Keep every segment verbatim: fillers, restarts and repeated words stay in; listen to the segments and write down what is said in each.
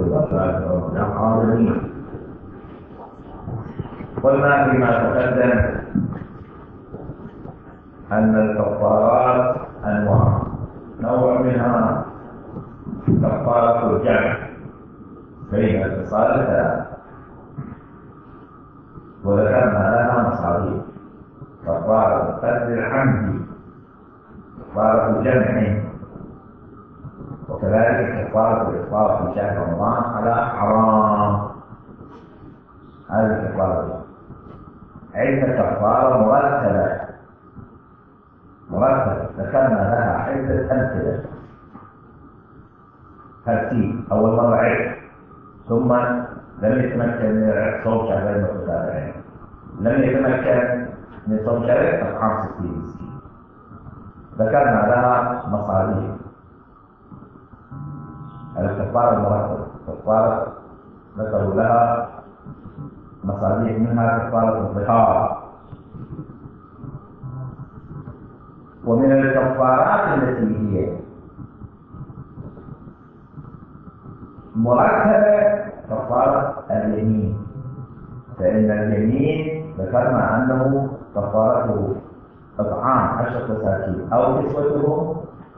العالمين. قلنا فيما تقدم أن الكفارات أنواع، نوع منها كفارة الجمع بين الخصال ثلاثة، وذكرنا لها مصاريف: كفارة قتل العمد، كفارة الجمع، وكذلك كفارة الإفطار في شهر رمضان على حرام. هذه الكفارة عدة كفارة مرتبة مرتبة ذكرنا لها عدة أمثلة. ترتيب: أول مرة عتق، ثم لم يتمكن من صوم شهرين متتابعين، لم يتمكن من صوم شهرين إطعام ستين مسكين. ذكرنا لها مصاريف الكفارة المرتبة. كفارة ذكروا لها مصاريف، منها كفارة الظهار. ومن الكفارات التي هي مرتبة كفارة اليمين، فإن اليمين ذكرنا أنه كفارته إطعام عشرة مساكين أو كسوتهم.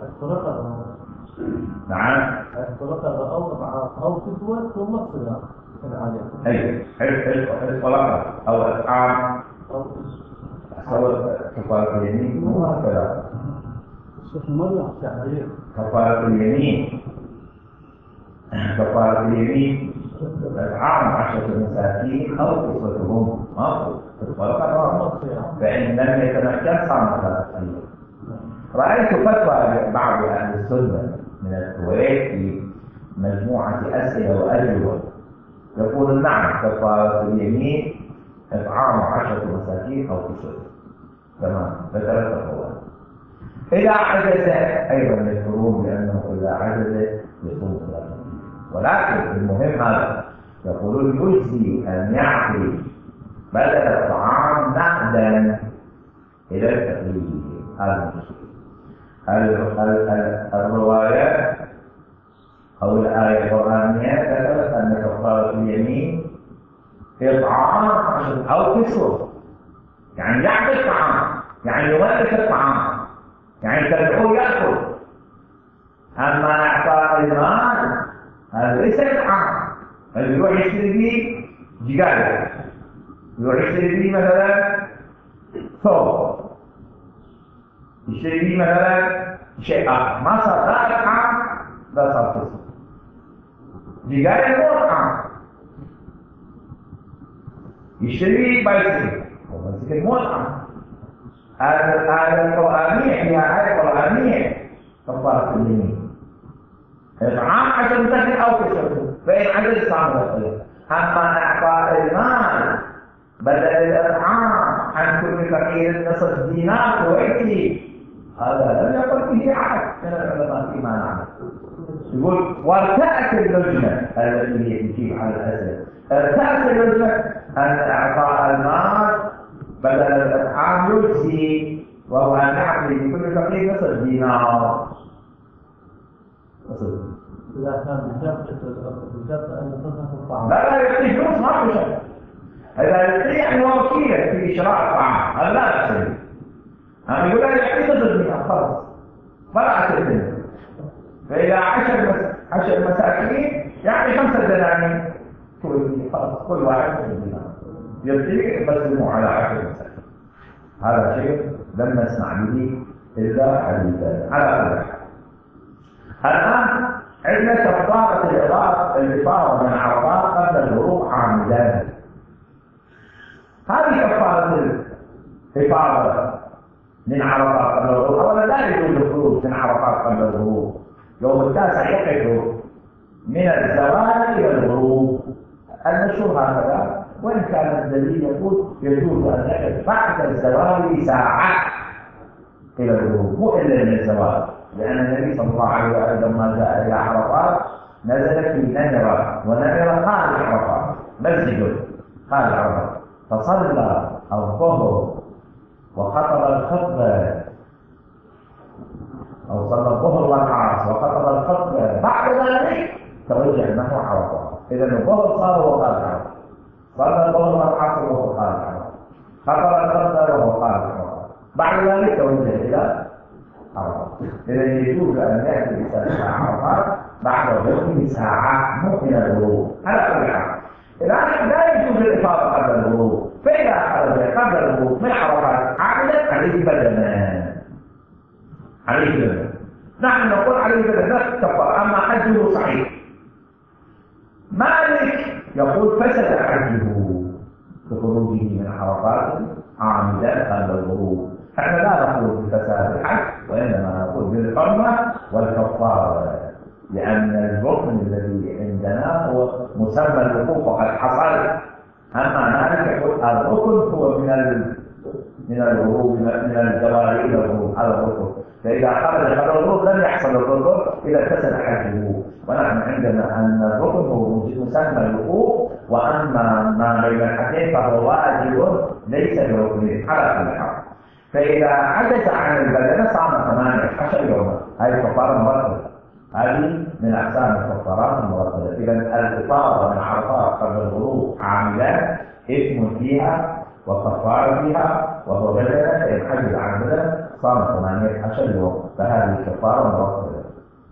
نعم، الطلقة أو إطعام أو كسوة ثم الصيام. أي الطلقة أو إطعام أو كفارة اليمين مو هكذا. كفارة اليمين كفارة اليمين إطعام عشرة مساكين أو كسوتهم. فإن لم يتمكن صام ثلاثة أيام. رأيت فتوى بعض أهل السنة من الكويت في مجموعة أسئلة وأجوبة يقول: نعم، كفارة اليمين إطعام عشرة مساكين أو كسوتهم. تمام، ذكرت القول. إذا عجز أيضا يذكرون بأنه إذا عجز يصوم ثلاثة، ولكن المهم هذا يقولون يجزي أن يعطي بدل الطعام نقدا إلى التقليد. هذا الرواية أو الآية القرآنية ذكرت أن كفارة اليمين إطعام أو كسوة، يعني يعطي الطعام، يعني يملك الطعام، يعني تدعوه يأكل. أما إعطاء المال هذا ليس إطعام، بل يروح يشتري به دجاجة، يروح يشتري به مثلا ثوب، يشتري به مثلا شيء آخر، ما صار لا إطعام لا صار كسوة. دجاجة مو إطعام، يشتري بايسكل، بايسكل مو إطعام. هذا هذا القرآنية، هي آية قرآنية كفارة اليمين إطعام عشر مساكين أو كسوة، فإن عجز صام ثلاثة. أما إعطاء المال بدل الإطعام عن كل فقير نصف دينار كويتي، هذا لم يقل به أحد من العلماء فيما نعلم. يقول: وارتأت اللجنة التي هي تجيب على الأسئلة، ارتأت اللجنة أن إعطاء المال بدل الإطعام يجزي، وهو أن يعطي لكل فقير نصف دينار. إذا كان بشرط أن تصرف الطعام. لا لا، يعطي فلوس ما في شيء. إذا يعطي يعني وكيلة في شراء الطعام، هذا لا يصير. أنا يقول لا، يعطي نصف دينار خلاص، فلا عشر. فإذا عشر مس... عشر مساكين يعني خمسة دنانير كل خلاص، كل واحد نصف دينار يعطيك، يقسموا على عشر مساكين. هذا شيء لم نسمع به إلا حديثا. على كل حال، الآن عندنا كفارة الإفاضة من عرفات قبل الغروب عامدا. هذه كفارة الإفاضة من عرفات قبل الغروب. أولا لا يجوز الخروج من عرفات قبل الغروب، يوم التاسع يقف من الزوال إلى الغروب، المشهور هكذا، وإن كان الدليل يقول يجوز أن يقف بعد الزوال ساعة إلى الغروب، مو إلا من الزوال، لأن النبي صلى الله عليه وسلم لما جاء إلى عرفات نزل في نمرة، ونمرة خارج عرفات، مسجد خارج عرفات، فصلى الظهر وخطب الخطبة، أو صلى الظهر والعصر وخطب الخطبة. بعد ذلك توجه نحو عرفات. إذا الظهر صار وهو خارج عرفات، صلى الظهر والعصر وهو خارج عرفات، خطر الخطر وهو خارج عرفات، بعد ذلك توجه إلى عرفات. إذا يجوز أن يأتي الإنسان إلى عرفات بعد غروب ساعة مو من الغروب على كل حال. الآن لا يجوز الإفاضة قبل الغروب، فإذا خرج قبل الغروب من عرفات عملا عليه بدنا، عليه بدنا. نحن نقول عليه بدنا كفر، أما حجه صحيح. مالك يقول فسد حجه بخروجه من عرفات عامدا قبل الغروب. احنا لا نقول بفساد الحج، وإنما نقول بالحرمة والكفارة، لأن الركن الذي عندنا هو مسمى الوقوف وقد حصل. أما مالك يقول الركن هو من ال... من الغروب، من الزوال إلى الغروب، هذا الركن. فإذا خرج قبل الغروب لم يحصل الركن إذا فسد حجه. ونحن عندنا أن الركن هو مسمى الوقوف، وأما ما بين الحدين فهو واجب ليس بركن على كل حال. فإذا عجز عن البدن صام ثمانية عشر يوما، هذه كفارة مرتبة، هذه من أقسام الكفارات المرتبة. إذا الإفاضة من عرفات قبل الغروب عاملان إثم فيها وكفارة فيها، وهو بدن. فإن عجز عن البدن صام ثمانية عشر يوم، فهذه كفارة مرتبة.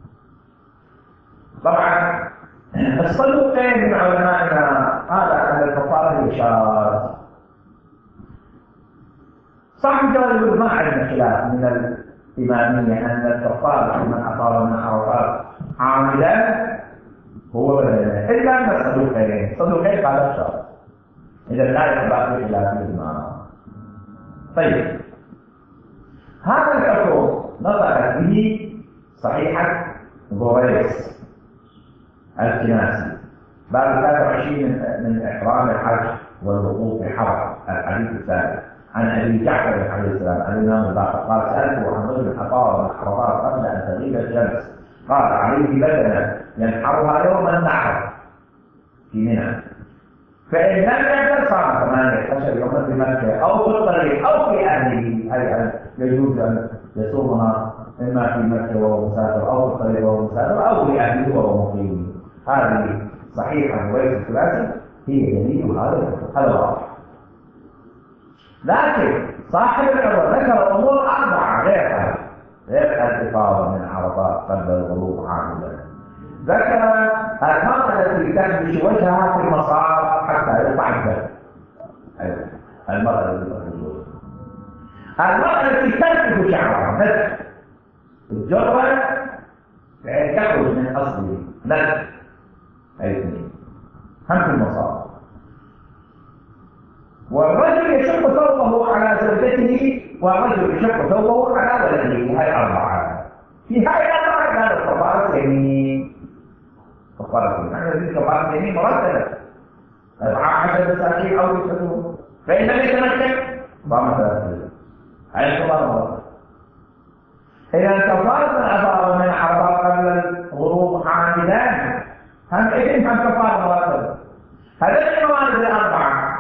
طبعا الصدوقين من علمائنا قال أن الكفارة هي شاذ. صح جواب ما عندنا خلاف من الإمامية أن الكفارة من أطال من عرفات عاملا هو بدنه، إلا أن الصدوقين الصدوقين قال شاذ، إذا لا يقبل بخلافهما. طيب، هذا الحكم نطقت به صحيحة غريس الكناسي بعد ثلاثة وعشرين من إحرام الحج والوقوف في حرم، الحديث الثالث عن أبي جعفر عليه السلام عن الإمام الباقر قال سألته عن رجل أطال من عرفات قبل أن تغيب الشمس، قال عليه بدنة ينحرها يوم النحر في منى، فإن لم يقدر صام ثمانية عشر يوما في مكة أو في الطريق أو في أهله، أي يجوز أن يصومها إما في مكة وهو مسافر أو في الطريق وهو مسافر أو في أهله وهو مقيم. هذه صحيحة غريس الكناسي هي دليل هذا هذا واضح. لكن صاحب العمر ذكر أمور أربعة غيرها، غير الإفاضة من عرفات قبل الغروب عاملا. ذكر المرأة التي تخدش وجهها في المصار حتى يقطع الدم، المرأة التي تخدش وجهها، المرأة التي تنتف شعرها مثل الجرة فإن تخرج من أصله نتف، أي اثنين هم في المصار. والرجل يشق ثوبه على زوجته، والرجل يشق ثوبه على ولده. هاي أربعة، في هاي الأربعة كانت كفارة يمين. كفارة يمين، نحن نريد كفارة يمين مرتبة، أربعة عشر مساكين أو يسألون، فإن لم يتمكن صام ثلاثين. هاي كفارة مرتبة. إذا كفارة الأبار من عرفات قبل الغروب عاملان هم إذن هم كفارة مرتبة. هذه الموارد الأربعة.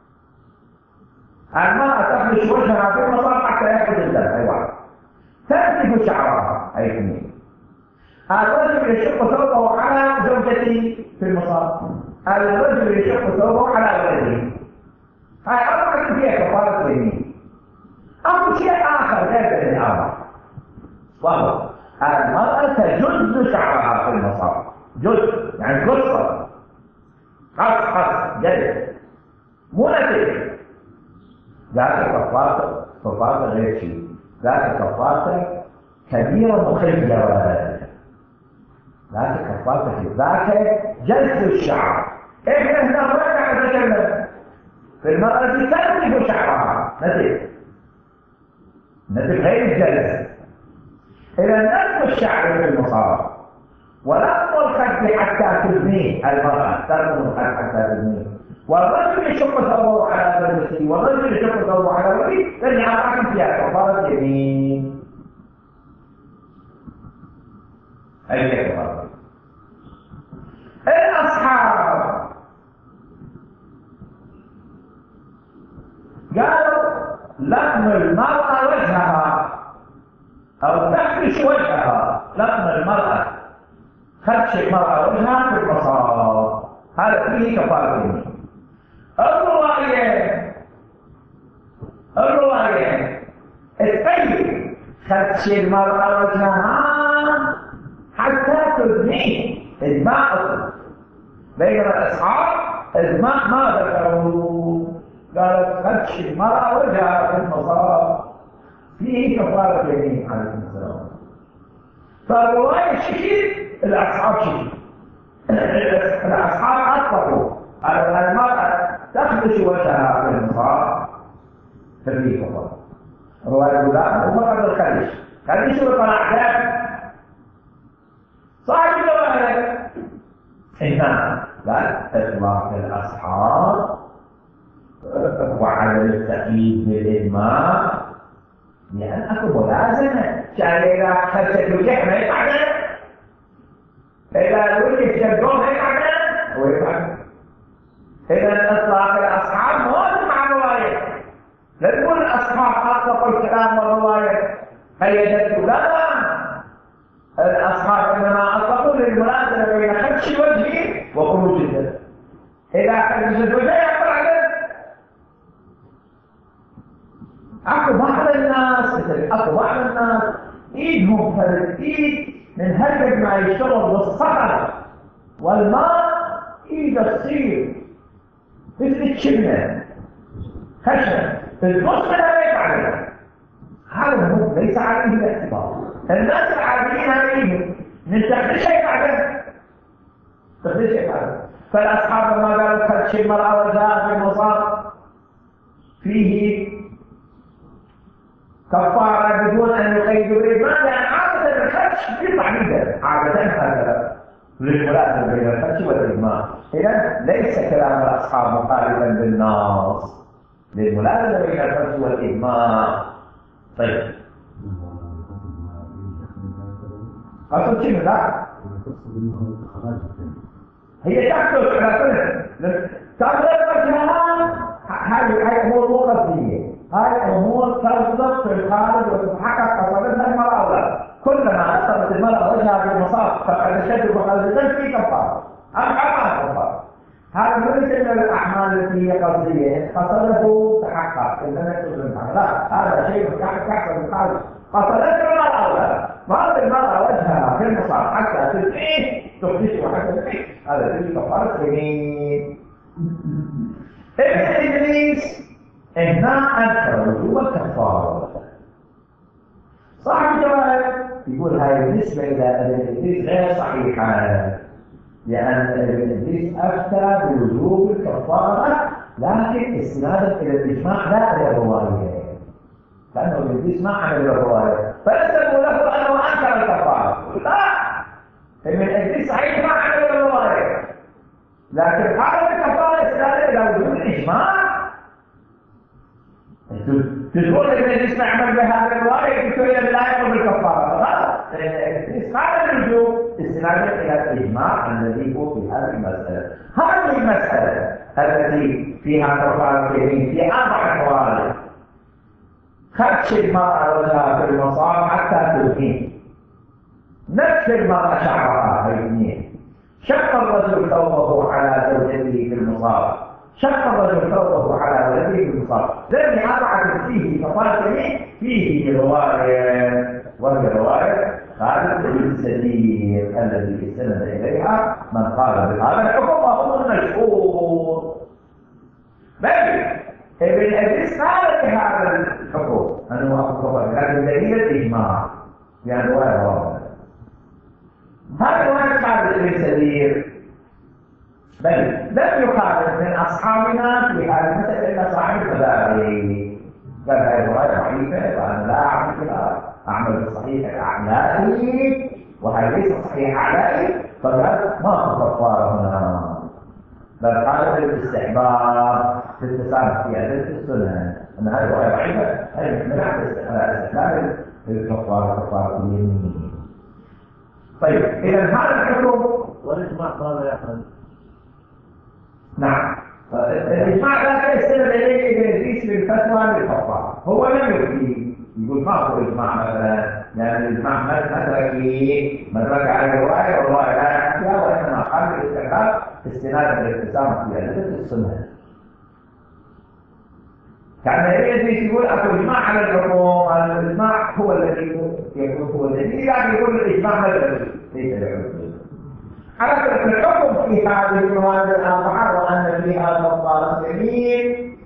المرأة تخرج وجهها في المصار حتى يأخذ الدم، أي واحد. تنتف شعرها، أي اثنين. الرجل يشق ثوبه على زوجته في المصار، الرجل يشق ثوبه على ولده. هاي أربعة فيها كفارة يمين. أو شيء آخر غير هذه الأربعة، وهو المرأة تجز شعرها في المصار، جز يعني قصة، قص قص جلد، مو نتف. ذاك كفارة كفارة غير شيء، ذاك كفارة كبيرة مخيرة، ذاك كفارة ذاك جلد الشعر. إحنا هنا ما نتكلم في المرأة التي تنتف شعرها، نتف نتف غير الجلد. إذا نتف الشعر في المصار ولم الخد حتى تبنيه، المرأة ترمي الخد حتى تبنيه، والرجل يشق ثوبه على زوجته، والرجل يشق ثوبه على ولده، لأن أربعة فيها كفارة يمين. أي كفارة؟ الأصحاب قالوا لطم المرأة وجهها أو تخدش وجهها، لطم المرأة خدش المرأة وجهها في فيه كفارة يمين. الرواية الرواية الطيب خدش المرأة وجهها حتى تبنيه إجماع أصلا. بينما الأصحاب إجماع ما ذكروا، قالت خدش المرأة وجهها في المصاب فيه كفارة يمين عليه السلام. فالرواية شكل الأصحاب شكل الأصحاب أطلقوا على المرأة تخدش وجهها في المصاب فيه كفارة. رواية لا وفقد الخدش خدش وطلع دم صاحب الرواية إنما لا إطلاق الأصحاب وعلى التأكيد بالإجماع لأن أكو ملازمة. شان إذا خدشت الوجه ما يفعل، إذا الوجه شدوه ما يفعل ويفعل. إذا إطلاق الأصحاب موافق مع الرواية. لا تقول الأصحاب أطلقوا الكلام والرواية قيدته، لا، الأصحاب إنما أطلقوا للملازمة بين خدش الوجه وخروج الدم. إذا خدش الوجه يقبل عليه. أكو بعض الناس مثل أكو بعض الناس إيدهم فالإيد من هرب ما يشتغل بالصخر والماء إيده تصير مثل الشمنة خشنة النص لا يفعل. هذا هو ليس عليه الاعتبار. الناس العاديين عليهم من تخديش يفعل تخديش يفعل. فالأصحاب لما قالوا خدش المرأة وجاء في المصاب فيه كفارة بدون أن يقيدوا بالإجماع، لأن عادة الخدش يطلع جدا عادة هذا للملازمة بين الخدش والإجماع. إذا ليس كلام الأصحاب مخالفا بالنص للملازمة بين الخدش والإجماع. طيب قصد شنو؟ لا هي تحدث على كل تغير وجهها. هذه أمور مو قصدية، هاي أمور تصدق في الخارج وتتحقق قصدتها المرأة ولا. كلما أثرت المرأة وجهها في المصاب فقد شد وقد زل في كفارة أم أم كفارة. هذا ليس من الأعمال التي هي قصدية قصده تحقق إنما يحصل لا، هذا شيء يحصل بالخارج قصدته المرأة ولا. ما المرأة وجهها في المصاب حتى تلقيه تخدش وحتى تلقيه، هذا في كفارة يمين. ابن إدريس هنا أنكر وجوب الكفارة. صاحب الجواب يقول هاي بالنسبة إلى ابن إدريس غير صحيحة، لأن ابن إدريس أفتى بوجوب الكفارة لكن استنادا إلى الإجماع لا إلى الرواية، لأنه ابن إدريس ما عمل الرواية فنسبوا له أنه أنكر الكفارة. لا، ابن إدريس صحيح ما عمل الرواية لكن قال الكفارة استنادا إلى وجوب الإجماع. تقول ابن إدريس نعمل بهذا الرواية تقول لا يقبل الكفارة. غلط. إدريس قال الوجوب استنادا إلى الإجماع الذي هو في هذه المسألة. هذه المسألة التي فيها كفارة يمين في أربع حوالي: خدش المرأة وجهها في المصاب حتى تلقين، نفس المرأة شعرها باثنين، شق الرجل ثوبه على زوجته في المصاب، شق الرجل ثوبه على ولده في المصاب. لأن أربعة فيه كفارة يمين فيه رواية، وهي رواية خالد بن السدير الذي استند إليها من قال بهذا الحكم وهو المشهور. بل ابن إدريس قال بهذا الحكم أنه أخبر لكن دليل الإجماع يعني رواية واحدة. هذا رواية خالد بن السدير بل لم يخالف من أصحابنا في هذا المسألة إلا صاحب الخزائري، قال هذه رواية ضعيفة وأنا لا أعمل كذا، أعمل بالصحيح أعلائي وهي ليس صحيح أعلائي، فقال ما كفارة هنا، بل قال بالاستحباب في التسامح في أدلة السنن أن هذه رواية ضعيفة، هي من استحباب الكفارة كفارة اليمين. طيب إذا هذا الحكم والإجماع قال يا أخي. نعم، الإجماع لا يستند إليه ابن إدريس بالفتوى بالكفارة، هو لم يفتي يقول ما هو الإجماع مثلا، يعني الإجماع مدركي مدرك على الرواية والرواية لا فيها، وإنما قال بالاستحباب استنادا للالتزام في أدلة السنة. كان يريد يقول أكو إجماع على العموم، الإجماع هو الذي يكون هو الذي يعني يقول الإجماع مثلا ليس العموم. على فكرة الحكم في هذه المواد الأربعة وأن فيها كفارة يمين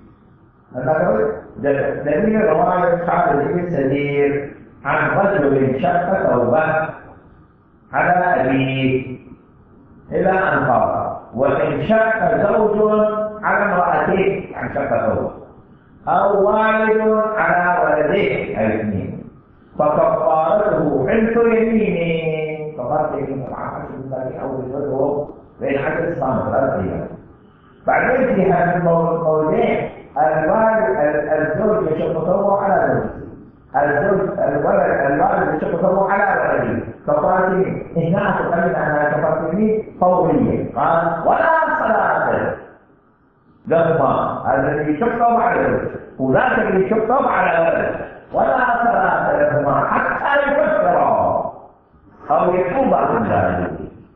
دليل رواية خالد بن سدير عن رجل شق ثوبه على أبيه إلى أن قال: وإن شق زوج على امرأته عن شق ثوبه، أو والد على ولده الاثنين، فكفارته حنث يمينه. كفارة يمينه مع عشر مساكين أو بالوجه بين عشر صام ثلاث أيام. بعدين في هذا الموضوعين الوالد الزوج يشق ثوبه على زوجته، الزوج الولد الوالد يشق ثوبه على ولده. كفارة يمين هنا تقول أنها كفارة يمين فورية. قال: ولا صلاة لهما، الذي يشق ثوبه على زوجته وذاك اللي يشق ثوبه على ولده، ولا صلاة لهما حتى يكفرا أو يتوب عن ذلك.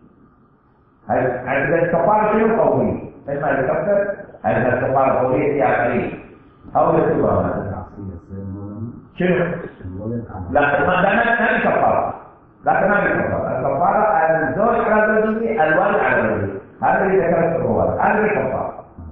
هذه الكفارة شنو قوية؟ إما يكفر هذه الكفارة قوية في عقلية أو يتوب عن ذلك. شنو؟ لا ما ما كفارة، لكن ما كفارة. الكفارة الزوج على زوجته، الوالد على زوجته، هذا اللي ذكرته الرواد، هذا اللي كفارة.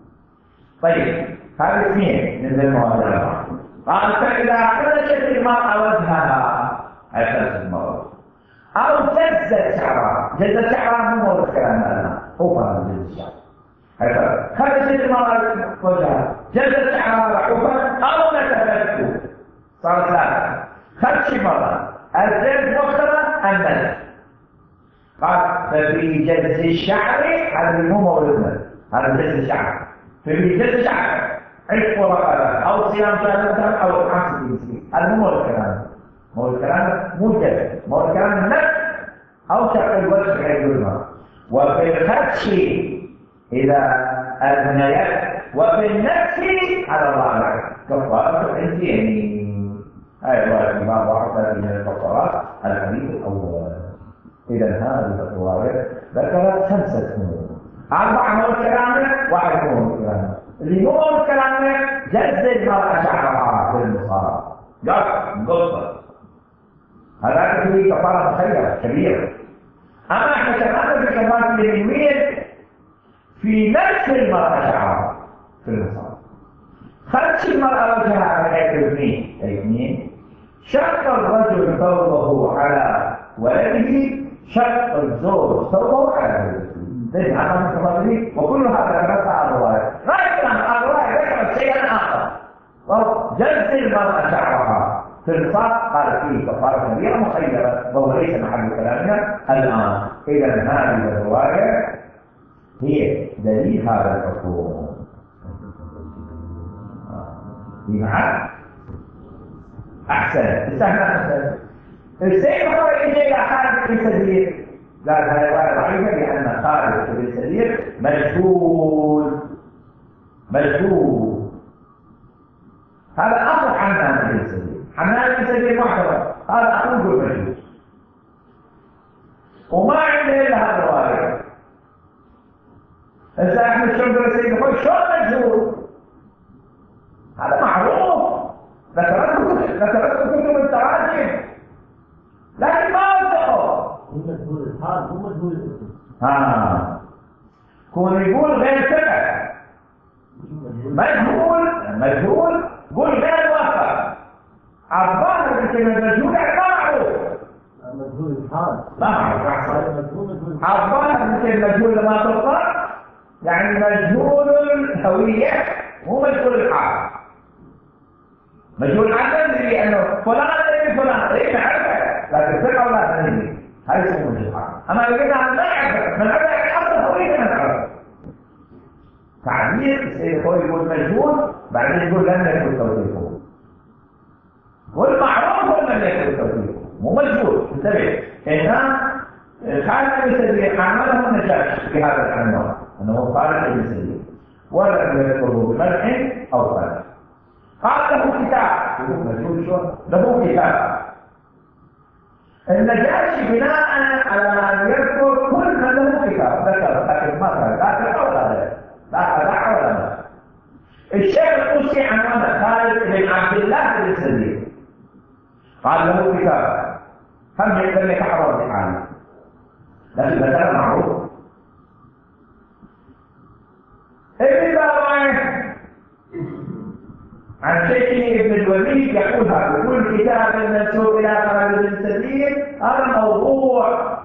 طيب هذه اثنين من المواد الأربعة. قال: فإذا خرجت المرأة وجهها، هاي ثلاث المواد، أو جزت شعرها، جزت شعرها مو موضوع الكلام الآن، هو فرض جزت الشعر. خرجت المرأة وجهها، جزت شعرها حبا أو نتفته، صار ثلاثة. خرج المرأة الجلد مختلف النزل. قال: ففي جز الشعر، هذا مو موضوعنا، هذا جز الشعر. في جز الشعر عشق ورقبة أو صيام شهر أو خمسة مسكين، هذا مو موضوع الكلام. مو الكلام مو جزء، مو الكلام النفس أو شق الوجه غير المرأة. وفي الخدش إذا أذنيت، وفي النفس على الله كفارة الحنث يمين. هاي رواية الإمام واحد من الكفارات الحديث الأول. إذا هذه الرواية ذكرت خمسة أمور، أربعة مو الكلام، واحد مو الكلام. اللي مو الكلام جز المرأة شعرها في المصاب، قص قصة، هذا فيه كفارة مخيرة كبيرة. أما احنا كمان في كفارة اليمين في نفس المرأة شعرها في المصاب. خرج المرأة وجهها على الاثنين الاثنين شق الرجل ثوبه على ولده، شق الزوج ثوبه على ولده. ليس هذا الكفارة، وكل هذا نص على الرواية. رأينا الرواية ذكرت شيئا آخر، جز المرأة شعرها في النصاب، قال فيه كفارة كبيرة مخيرة، وهو ليس محل كلامنا الآن. إذا هذه الرواية هي دليل هذا الحكم. نعم أحسن، استهنا أحسن. السيد خالد إلى خالد بن سدير، لا هذا رواية ضعيفة لأن خالد بن سدير مجهول مجهول. هذا أصل حنان بن سدير، حنان بن سدير معتبر، هذا أقول مجهول وما عنده إلا هذا الرواية. إذا أحمد شنبر السيد يقول شو مجهول؟ هذا معروف، ذكرته ذكرته كتب التراجم، لكن ما وثقوا. مجهول الحال مو مجهول الاسم. ها كون يقول غير ثقة، مجهول مجهول قول غير وثق. الظاهر بكلمة مجهول يعني ما معروف. مجهول الحال ما معروف. الظاهر بكلمة مجهول لما تطلق يعني مجهول الهوية مو مجهول الحال. مجهول الحال ندري أنه فلان ندري فلان إيه نعرفه، لكن ثقة ولا ندري هذا اسمه مجهول الحال. أما لو قلنا لا نعرفه، من عرفه أصل هوية ما نعرفه. تعبير السيد هو يقول مجهول، بعدين يقول لم يكن توثيقه، والمعروف هو لم يكن توثيقه مو مجهول. انتبه، هنا خالد بن سدير عمله النجاش في هذا العنوان انه خالد بن سدير ولم يذكره بمدح او قدر. قال له كتاب، يقول مجهول شو؟ له كتاب النجاشي بناء على أن يذكر كل من له كتاب ذكر لكن مثلا لا تدع ولا لا لا تدع ولا لا. الشيخ القدسي عنوان خالد بن عبد الله بن سليم قال له كتاب هم يقدر لك حضر بحاله لكن مثلا معروف. ابن باوعي عن شيخه ابن الوليد يقول هذا كل كتاب منسوب الى خالد بن سليم هذا موضوع.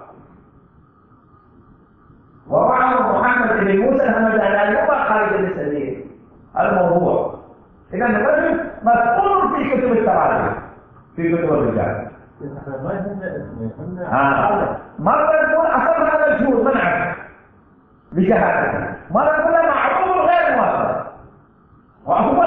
ومعه محمد بن موسى الهمداني يبقى خالد بن سليم الموضوع. اذا الرجل مذكور في كتب التراجم في كتب الرجال. آه. مرة يقول أصل هذا مجهول منعه لجهالته، مرة يقول معروف غير موثق وهو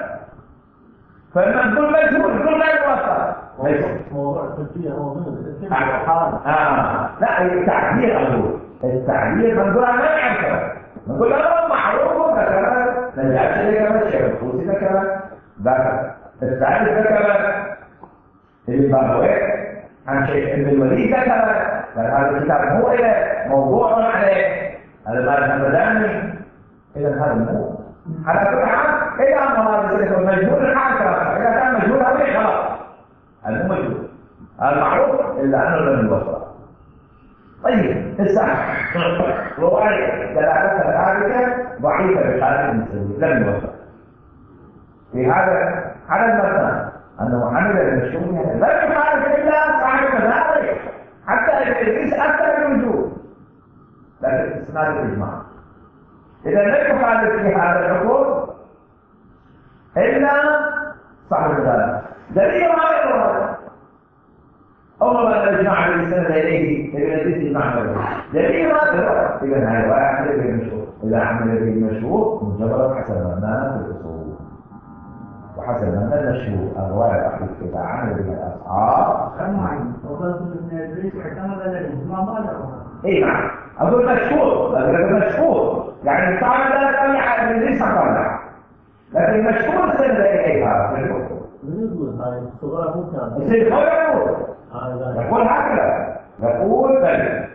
فنقول مجهول يقول غير موثق. موضوع التسجيل هو من آه. لا التعبير أقول التعبير بنقول أنا ما نعرفه نقول أنا معروف كذا نجاش لي كذا شيء الخوصي كذا ذاك التعبير كذا اللي باوعي عن شيخ ابن الوليد ذكر هذا الكتاب هو إلى موضوع عليه هذا ما الهمداني. إذا هذا مو على كل حال إذا ما هذا مجهول الحال كذا إذا كان مجهول هذا خلاص هذا مو مجهول المعروف إلا أنه لم يوصل. طيب الساعة رواية دلالتها ثابتة ضعيفة بخالد بن سليم لم يوصل. في هذا على المثل أنه محمد المشهور لم يخالف إلا صاحب المذاهب حتى إدريس أكثر من وجوه لكن إسناد الإجماع. إذا لم يخالف في هذا الحكم إلا صاحب المذاهب. دليل هذا الرواية أول ما الإجماع الذي سند إليه ابن إدريس المعمري دليل هذا الرواية. إذا هذه الرواية عمل به المشهور إذا عمل به المشهور منجبرا حسب مبناها في الأصول وحسب من المشهور الرواية الأحاديث إذا عمل بها الأصحاب سمعين وقالت ابن إدريس اعتمد على الإجماع ما له. إي نعم أقول مشهور أقول مشهور يعني صعب لا تطلع ابن إدريس طلع لكن مشهور سند إليها في الكتب. من يقول هاي الصغار ممكن يصير هو يقول يقول هكذا يقول بل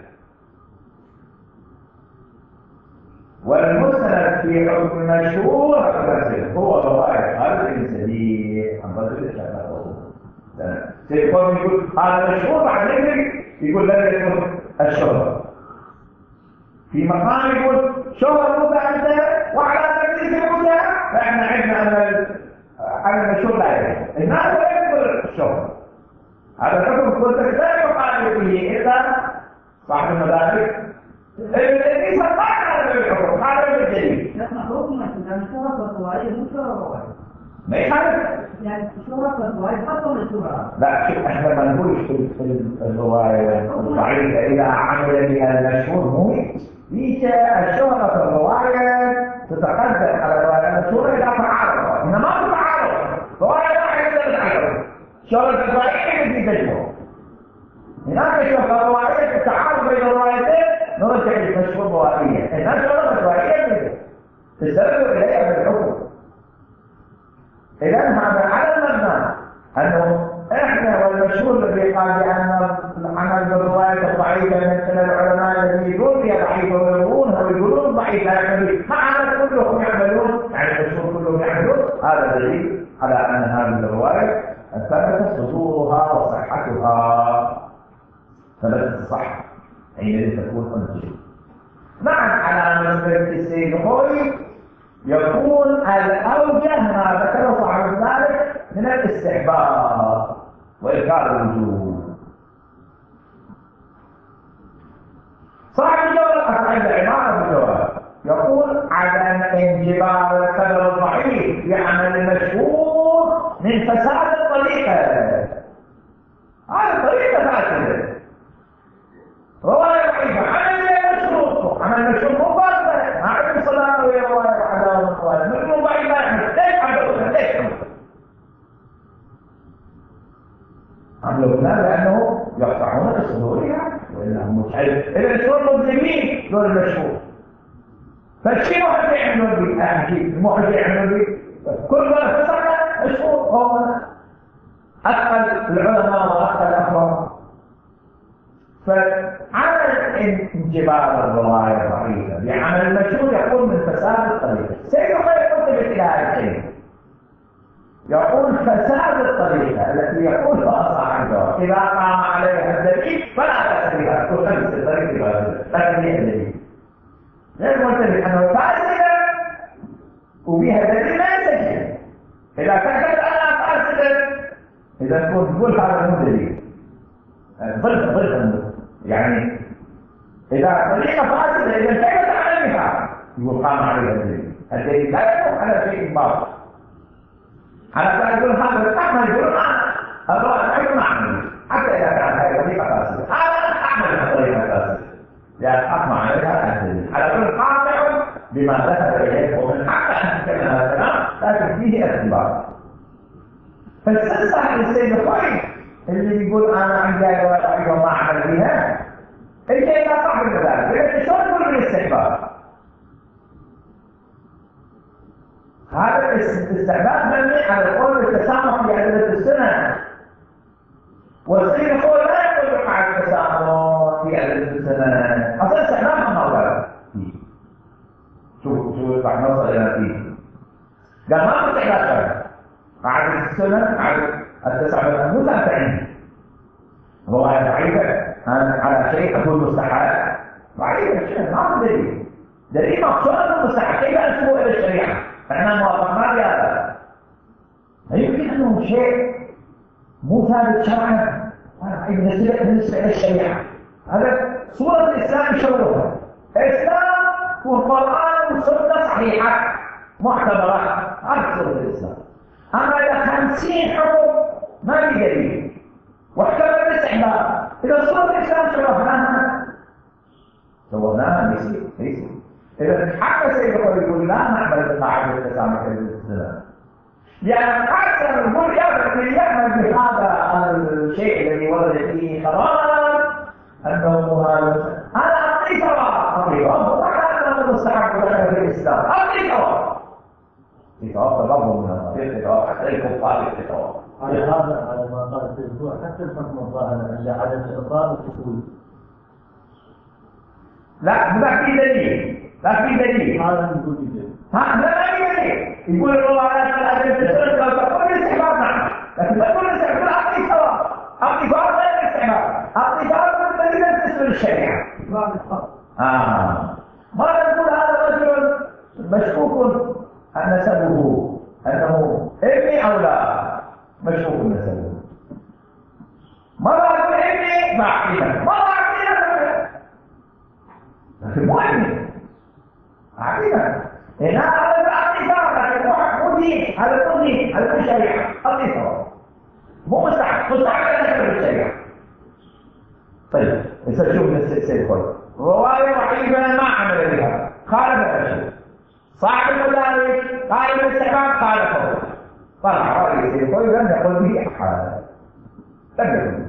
والمستند في حكم مشهور هو رواية خالد بن سليم عن رجل شافعي. سيد قوم يقول هذا مشهور بعدين يقول لا يكون الشهرة في مقام يقول شهرة متعددة وعلى تكليف المتعة فإحنا عندنا أن أن المشهور لا يكون الناس لا يكون الشهرة. هذا حكم كنت لا يقال به إلا صاحب المذاهب الذي سمعنا هذا الحكم هذا الدليل. لكن حكم إذا شهرة الرواية مو شهرة الرواية. ما يخالف. يعني شهرة الرواية حتى من الشهرة. لا شوف احنا ما نقولش في الرواية الضعيفة إذا عمل بها المشهور مو ليش الشهرة الرواية تتقدم على الرواية المشهورة إذا تعارض. إنما ما تتعارض. رواية واحدة تتعارض. شهرة الرواية التي تجمع. هناك شهرة الرواية التعارض بين الروايتين نرجع للمشهور الروائية. الناس شهرة الرواية تستند إليها بالحكم. إذا هذا على المبنى أنه إحنا والمشهور الذي قال بأن العمل بالرواية الضعيفة من العلماء الذين يقولون هي ضعيفة ويقولونها ويقولون ضعيفة يعني مع أن كلهم يعملون يعني المشهور كلهم يعملون هذا دليل على أن هذه الرواية ثبت صدورها وصحتها ثبتت الصحة حينئذ تكون منتجة. نعم على منزلة السيد الخوي يكون الأوجه ما ذكره صاحب ذلك من الاستحباب وإنكار الوجوب. صاحب الجواب عند عبارة الجواب يقول عدم انجبار الخبر الضعيف بعمل المشهور من فساد الطريقة. هذه الطريقة فاسدة. رواية ضعيفة عمل المشهور عمل المشهور مو باطل ما عندهم صلاة ويا رواية وحداوة وقوالة مثل ضعيفة ليش عملوها ليش عملوها؟ عملوها لأنه يقطعون الصدورية وإنهم متعلم إذا الشهور مظلمين دور المشهور. فالشيء واحد يعملوا به أهم شيء الموحد يعملوا به كل ما فسق الشهور هو أثقل العلماء وأثقل الأفراد فعمل انجبار الرواية الضعيفة بعمل المشهور يقول من فساد الطريقة. سيد الخير قلت إلى هذا الشيء يقول فساد الطريقة التي يقول صاحبها إذا قام عليها الدليل فلا بأس بها تقول خمس الطريق لكن هي الدليل غير مرتبط أنه فاسدة وبها دليل ما يسجل. إذا كانت أنا فاسدة إذا تكون تقول هذا مو دليل ضد ضد يعني إذا طريقة فاسدة إذا كيف تعلمها يقول قام عليها الدليل. الدليل لا يكون على شيء باطل على أن يقول هذا الأعمل يقول أنا الرأي معمل حتى إذا كان هذه طريقة فاسدة هذا أعمل طريقة فاسدة لأن أقمع عليها الدليل على كل قاطع بما ذهب إليه ومن حق أن تتكلم هذا الكلام لكن فيه اعتبار. فالسلسلة السيد الخير اللي يقول أنا عندي رأي وما أعمل بها الشيء لا صح من ذلك لكن شلون يقول بالاستحباب؟ هذا الاستحباب مبني على القول بالتسامح في أدلة السنة والسيد الخير لا يقول على التسامح في أدلة السنة أصلا استحباب ما هو شوف شوف راح نوصل إلى نتيجة قال ما مستحباب شرع قاعدة السنة قاعدة التسامح مو تعني رواية ضعيفة على شيء أقول مستحب ضعيفة شيء ما هو دليل دليل مقصود المستحب كيف أنسبه إلى الشريعة احنا موافقنا بهذا يمكن انه شيء مو ثابت شرعا بالنسبه بالنسبه للشريعه. هذا صوره الاسلام يشوهها. الاسلام والقران والسنه صحيحه معتبره هذه صوره الاسلام. اما اذا خمسين حكم ما في دليل واحتمل الاستحباب اذا صوره الاسلام شوهناها شوهناها يصير يصير. إذا حتى سيد الخير يقول لا نعمل بالقاعدة التسامح الإسلام يعني حتى نقول يعمل يعمل بهذا الشيء الذي ورد فيه قرار أنه هذا أعطي ثواب أعطي ثواب وحتى أنه مستحق دخل في الإسلام أعطي ثواب في ثواب تضرب من الطريق ثواب حتى الكفار في ثواب. على هذا على ما قال سيد الخير حتى الحكم الظاهر عند عدم الإقرار والسكوت لا ما في دليل لا في دليل هذا نقول دليل ها لا ما في دليل يقول الروايات الأدلة السنة لو تقول الاستحباب نعم لكن تقول الاستحباب أعطي ثواب أعطي ثواب غير الاستحباب أعطي ثواب من دليل بالنسبة للشريعة. آه ماذا نقول هذا الرجل مشكوك أن نسبه أنه ابني أو لا مشكوك نسبه مرة يقول ابني معقيدا مرة عقيدا لكن مو ابني عقيدا هنا هذا الاعتقاد هذا مو دين هذا مو دين هذا مو شريعة أعطي ثواب مو مستحق مستحق أن نسبه الشريعة. طيب إذا شوف السيد الخير رواية ضعيفة ما عمل بها خالف الشيء صاحب المدارك قال بالاستحباب خالفه طلع رأي السيد الخير لم يقل به أحد لم يقل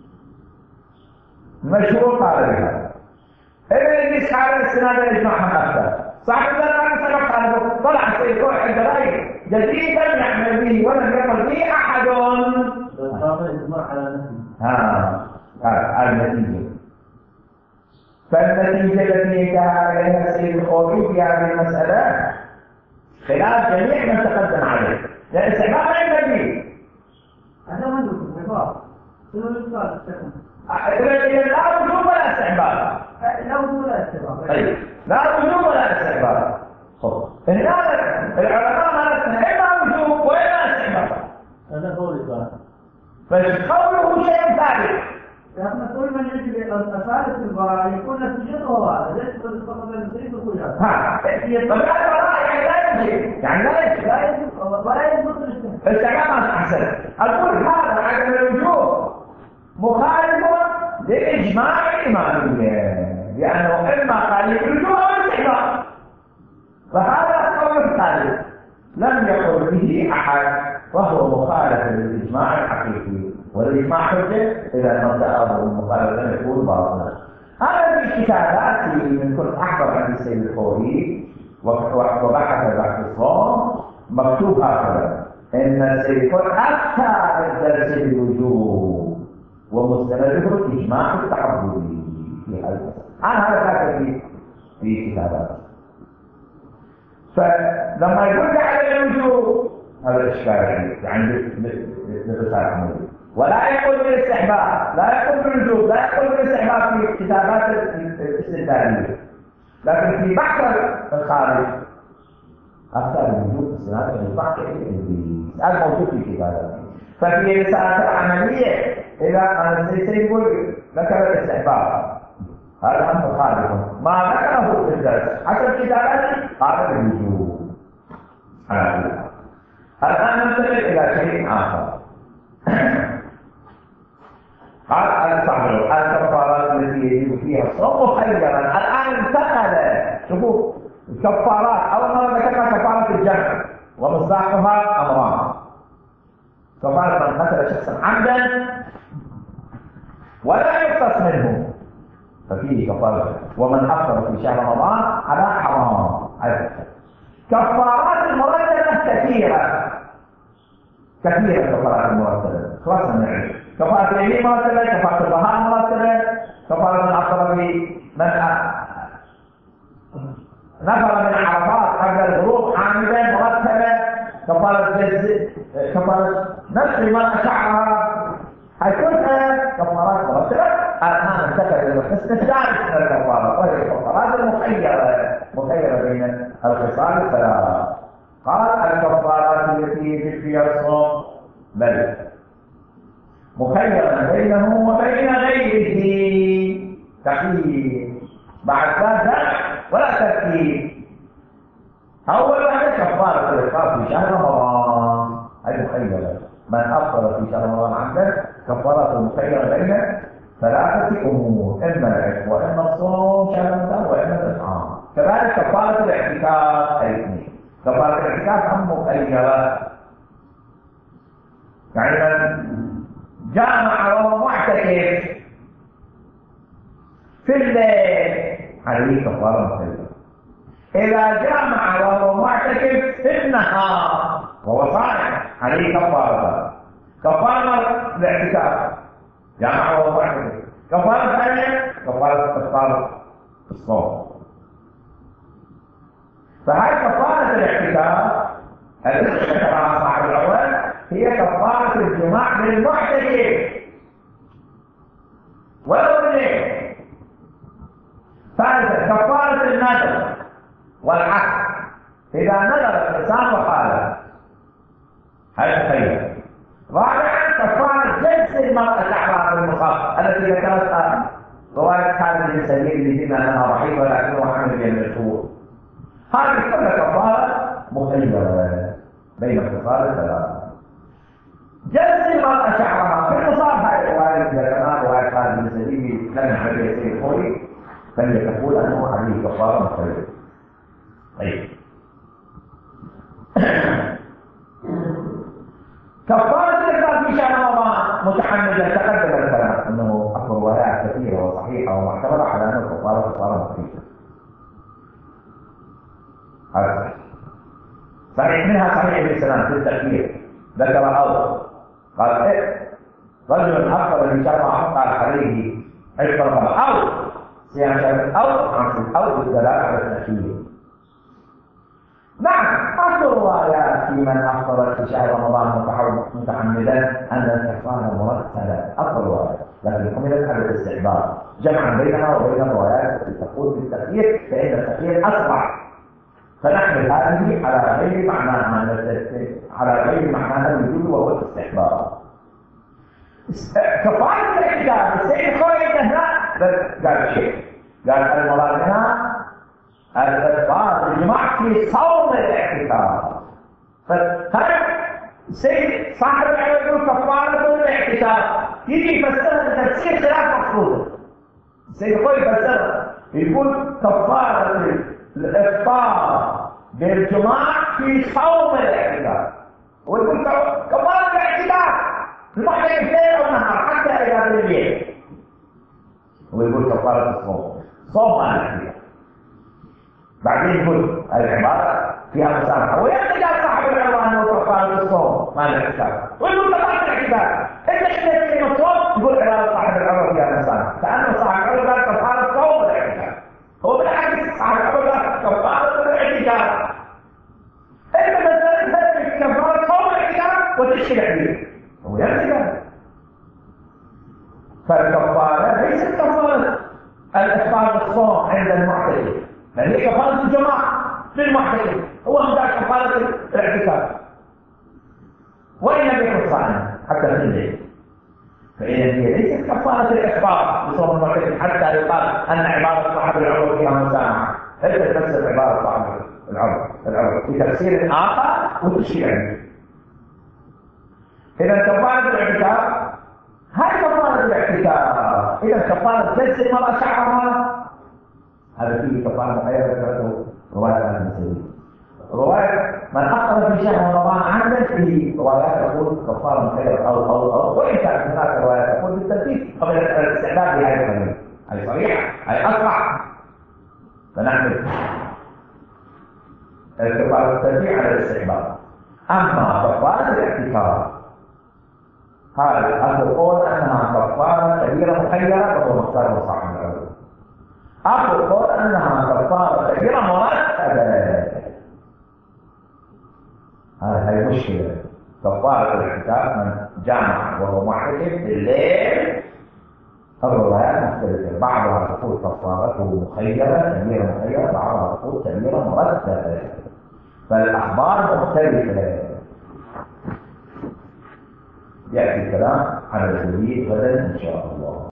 مشهور قال بها ابن الجيش قال السنة يجمع من أكثر صاحب المدارك سبق خالفه طلع السيد الخير عند رأي جديدا يعمل به ولم يقل به أحد. هذا إجماع على نفسه. ها هذا النتيجة. فالنتيجة التي انتهى إليها السيد الخوئي في هذه المسألة خلاف جميع من تقدم عليه لأن استحباب غير دليل. هذا ما نقول استحباب. شنو السؤال؟ إذا لا وجوب ولا استحباب. لا وجوب ولا استحباب. طيب لا وجوب ولا استحباب. هنا العلماء مالتنا إما وجوب وإما استحباب. هذا قول ثاني. فقوله شيء ثابت. لكن كل من يجي الأساس البراء يكون نتيجته هذا ليس بالنسبة للنتيجة الخلاف. ها طبعا البراء يعني لا يجي يعني لا يجي لا يجب ولا يجب الاستحباب. الاستحباب أحسن. أقول هذا عدم الوجوب مخالف لإجماع الإمامية لأنه إما قال بالوجوب أو الاستحباب فهذا قول ثالث لم يقل به أحد وهو مخالف للإجماع الحقيقي والإجماع حجة إذا نطقه المخالفة يكون باطلا. هذا في كتاباتي من كنت أحضر عند السيد الخوئي وبحث بحث الصوم مكتوب هكذا إن السيد الخوئي أفتى الدرس بالوجوب ومستنده الإجماع التعبدي في هذا المسألة. أنا هذا كاتب في في كتابات. فلما يقول على الوجوب هذا إشكال عند الرسالة الحموية، ولا يقول بالاستحباب، لا يقول بالوجوب، لا يقول بالاستحباب في كتابات الاستدلالية، لكن في بحث الخارج أكثر الوجوب في السنة البحث هذا موجود في كتابات. ففي رسالة العملية إذا أنا سيقول ذكر الاستحباب هذا أمر خارج ما ذكره في الدرس حسب كتاباتي هذا الوجوب. الآن ننتقل إلى شيء آخر. قال الصبر الكفارات التي يجب فيها الصوم مخيرا. الآن انتقل شوفوا الكفارات. أول مرة ذكرنا كفارة الجمع ومصداقها أمران: كفارة من قتل شخصا عمدا ولا يقتص منه ففيه كفارة، ومن أفطر في شهر رمضان على حرام. كفارات المرتبة كثيرة كثيرة كفارات المرتبة خلاص نعرف. كفارة اليمين مرتبة، كفارة الظهار مرتبة، كفارة من أفطر في من نفر من عرفات قبل الغروب عامدا مرتبة، كفارة جز كفارة نفس من أشعرها، هاي كلها كفارات مرتبة. الآن انتقل إلى القسم الثالث من الكفارات وهي الكفارات المخيرة مخيرة بين الخصال الثلاث. قال الكفارات التي يجب فيها الصوم بل مخيرا بينه وبين غيره تخيير بعد ذلك ولا ترتيب. أول واحدة كفارة الإفطار في شهر رمضان هي مخيرة. من أفطر في شهر رمضان عمدا كفارة مخيرة بين ثلاثة أمور: إما العتق وإما الصوم شهر رمضان وإما الإطعام. كذلك كفارة الاعتكاف أي اثنين. كفارة الاعتكاف هم مخيرة، يعني من جامع وهو معتكف في الليل عليه كفارة مخيرة. إذا جامع وهو معتكف في النهار وهو صائم عليه كفارة. كفارة الاعتكاف جامع وهو معتكف. كفارة ثانية كفارة كفارة الصوم. فهي كفارة الاعتكاف التي ذكرها صاحب الأول هي كفارة الجماع للمعتكف ولو بالليل. ثالثا كفارة النذر والعهد إذا نذر الإنسان وخالف هذا خير. رابعا كفارة جلس المرأة على المصاب التي ذكرتها رواية خالد بن سليم اللي فينا أنها رحيم ولكنه حمل بين الشهور. هذه كلها كفارة مخيرة بين الخصال الثلاثة. جلس المرأة شعرها في المصاب هذه الرواية ذكرناها رواية خالد بن سليم لم يحدث يسير الخوي فهي تقول أنه عليه كفارة مخيرة. طيب كفارة الإفطار في شهر رمضان متحملة تقدم الكلام أنه أكبر روايات كثيرة وصحيحة ومعتبرة على أن الكفارة كفارة مخيرة. هذا صحيح. منها صحيح ابن سلام في التأخير ذكر أو قال إيه رجل أفطر في شهر رمضان قال عليه عشر رمضان أو صيام شهر أو أو بالدلالة على التأخير. نعم أكثر الروايات في من أفطر في شهر رمضان متعمدا أن الكفارة مرتبة أكثر الروايات، لكن حملت على الاستحباب جمعا بينها وبين الروايات التي تقول بالتأخير فإن التأخير أسرع، فنحمل هذه على غير معناها على غير معناها الوجود وهو الاستحباب. كفارة الاعتكاف السيد الخوي هنا قال شيء قال المراد هنا الإفطار الجماع في صوم الاعتكاف. فهذا السيد صاحب العلم يقول كفارة الاعتكاف يجي يفسرها تفسير خلاف مقصود. السيد الخوي يفسرها يقول كفارة الإفطار بالجماع في صوم الاعتكاف، ويقول كفارة الاعتكاف المعتكف ليل أو نهار حتى إلى الليل، ويقول كفارة الصوم صوم الاعتكاف. بعدين يقول العبارة فيها مسامحة ويرجع صاحب العنوان وكفارة الصوم مع الاعتكاف ويقول كفارة الاعتكاف. انت اشتريت كلمة صوم يقول على صاحب العمر فيها مسألة، كأنه صاحب العمر لا كفارة صوم الاعتكاف. هو بالعكس صاحب العمر لا كفارة الاعتكاف. انت مسألة كفارة صوم الاعتكاف وتشكل عليه. هو يعتكف. فالكفارة ليست كفارة الإفطار بالصوم عند المعتكف، بل هي كفارة الجماعة للمعتكف، هو مدار كفارة الاعتكاف. وإن لم يكن صائما حتى في الليل، فإذا هي ليست كفارة الإفطار بصوم المعتكف حتى يقال أن عبارة صاحب العمر فيها مسامحة، ليست تفسر عبارة صاحب العمر العمر في تفسير آخر وتشير عنه. إذا كفارة الاعتكاف هاي كفارة الاعتكاف. إذا كفارة تلبس المرأة شعرها هذا فيه كفارة مخيرة ذكرته رواية عن المسلمين. رواية من أخذ في شهر رمضان عمدا في روايات تقول كفارة مخيرة أو أو أو وإن كانت هناك روايات تقول بالترتيب قبل الاستعداد لهذه الكلمة. هي صريحة، هي أسرع، فنحمل كفارة الترتيب على الاستحباب. أما كفارة الاعتكاف هذا أخذ قول أنها كفارة كبيرة مخيرة وهو مختار صاحب العلم. أخذ قول أنها كفارة كبيرة مرتبة. هذا هي مشكلة. كفارة الاعتكاف من جامع وهو معتكف بالليل الروايات مختلفة، بعضها تقول كفارته مخيرة كبيرة مخيرة، بعضها تقول كبيرة مرتبة، فالأخبار مختلفة. يأتي الكلام على الجديد غدا إن شاء الله.